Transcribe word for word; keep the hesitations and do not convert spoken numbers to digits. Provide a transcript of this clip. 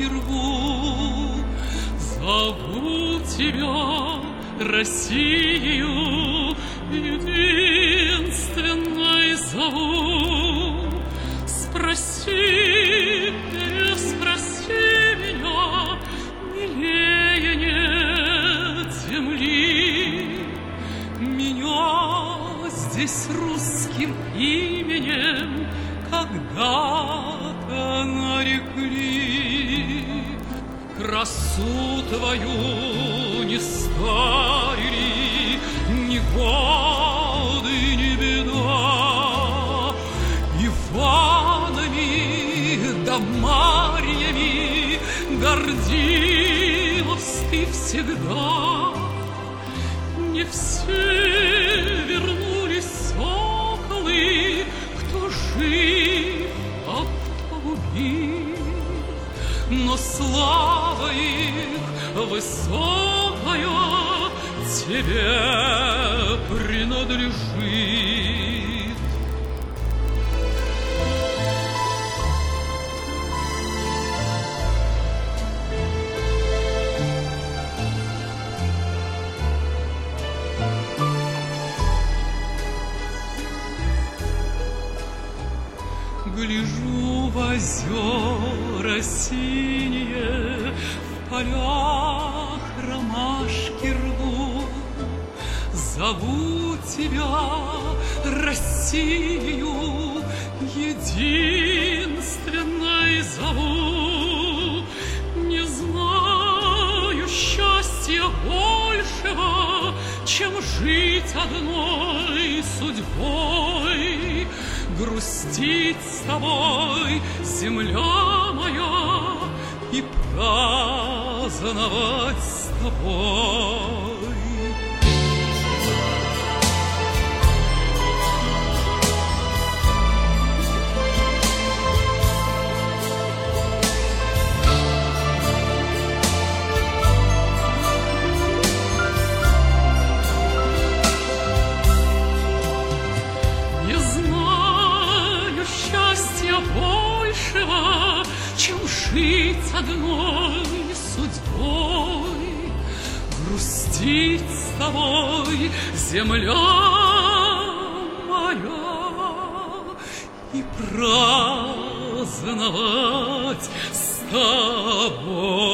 ромашки рву. Зову тебя, Россию, единственной зову. Спроси, переспроси меня, милее нет земли. Меня здесь русским именем когда-то нарекли. Красу твою не старили ни годы, ни беда. Иванами да Марьями гордилась ты всегда. Не все вернулись соколы, кто жив, а кто убит, но слава их высокая тебе принадлежит. Гляжу в озера синие, в полях ромашки рву. Зову тебя, Россию, единственной зову. Не знаю счастья большего, чем жить одной судьбой. Грустить с тобой, земля моя, и праздновать с тобой. Большего, чем жить одной судьбой. Грустить с тобой, земля моя, и праздновать с тобой.